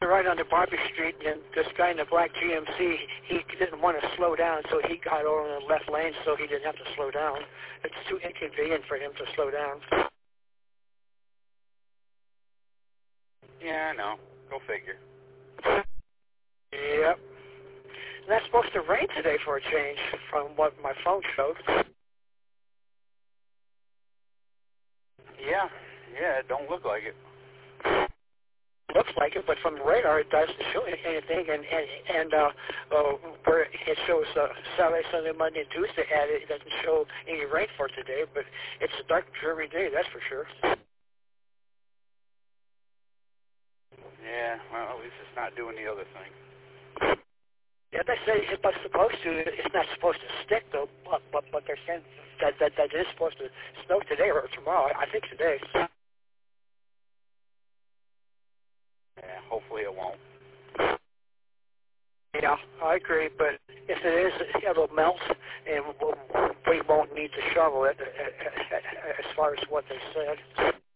right onto Barbie Street, and this guy in the black GMC, he didn't want to slow down, so he got over in the left lane so he didn't have to slow down. It's too inconvenient for him to slow down. Yeah, I know. Go figure. Yep. And that's supposed to rain today for a change, from what my phone showed. Yeah, it don't look like it. Looks like it, but from the radar it doesn't show anything, and where it shows Saturday, Sunday, Monday, and Tuesday added, it doesn't show any rain for today, but it's a dark, dreary day, that's for sure. Yeah, well, at least it's not doing the other thing. Yeah, they say it's not supposed to. It's not supposed to stick though, but they're saying that it is supposed to snow today or tomorrow. I think today. Yeah, hopefully it won't. Yeah, I agree. But if it is, it'll melt, and we won't need to shovel it, as far as what they said.